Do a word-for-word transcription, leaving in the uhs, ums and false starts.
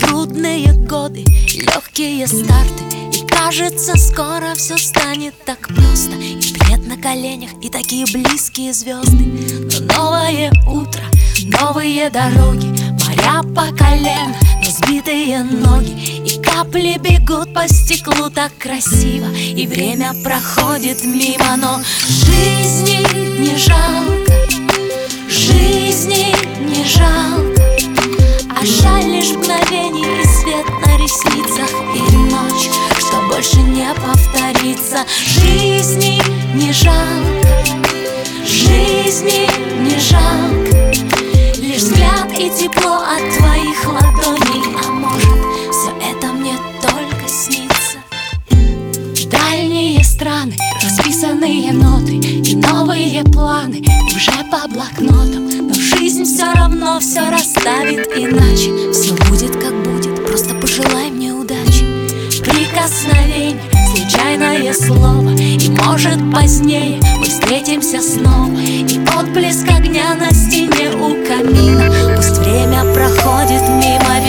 трудные годы, легкие старты, и кажется, скоро все станет так просто. И плед на коленях, и такие близкие звезды. Но новое утро, новые дороги, моря по колено, но сбитые ноги, и капли бегут по стеклу так красиво, и время проходит мимо. Но жизни не жалко, жизни не жалко, а жаль лишь мгновений и свет на ресницах, и ночь, что больше не повторится. Жизни не жалко, жизни не жалко, лишь взгляд и тепло от твоих ладоней. А может, все это мне только снится? Дальние страны, расписанные ноты и новые планы уже по блокнотам. Но жизнь все равно все расставит иначе. Все будет как будет, просто пожелай мне удачи. Прикосновение, случайное слово, и может позднее мы встретимся снова. И отблеск огня на стене у камина, пусть время проходит мимо